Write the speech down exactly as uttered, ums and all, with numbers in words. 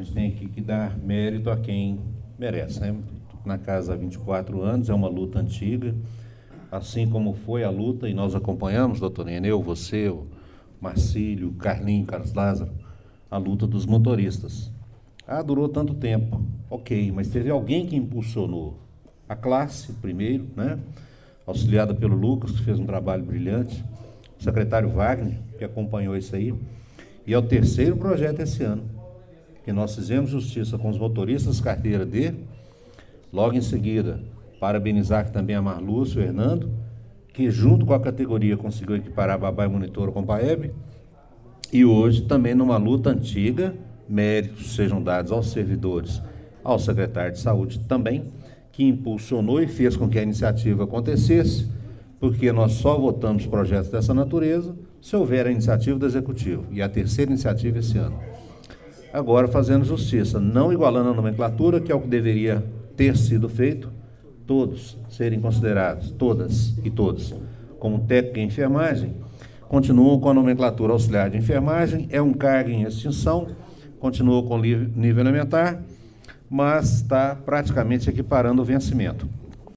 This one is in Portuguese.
gente tem aqui que dar mérito a quem merece, né? Na casa há vinte e quatro anos, é uma luta antiga, assim como foi a luta, e nós acompanhamos, doutor Enel, você, o Marcílio, Carlinho, Carlos Lázaro, a luta dos motoristas. Ah, durou tanto tempo, ok, mas teve alguém que impulsionou a classe primeiro, né? Auxiliada pelo Lucas, que fez um trabalho brilhante, o secretário Wagner, que acompanhou isso aí, e é o terceiro projeto esse ano, que nós fizemos justiça com os motoristas carteira D, logo em seguida, parabenizar também a Marlúcio e o Hernando, que junto com a categoria conseguiu equiparar babá e monitor com o Paeb, e hoje também numa luta antiga, méritos sejam dados aos servidores, ao secretário de saúde também, que impulsionou e fez com que a iniciativa acontecesse, porque nós só votamos projetos dessa natureza se houver a iniciativa do Executivo, e a terceira iniciativa esse ano. Agora, fazendo justiça, não igualando a nomenclatura, que é o que deveria ter sido feito, todos serem considerados, todas e todos, como técnico em enfermagem, continuam com a nomenclatura auxiliar de enfermagem, é um cargo em extinção, continua com nível elementar, mas está praticamente equiparando o vencimento.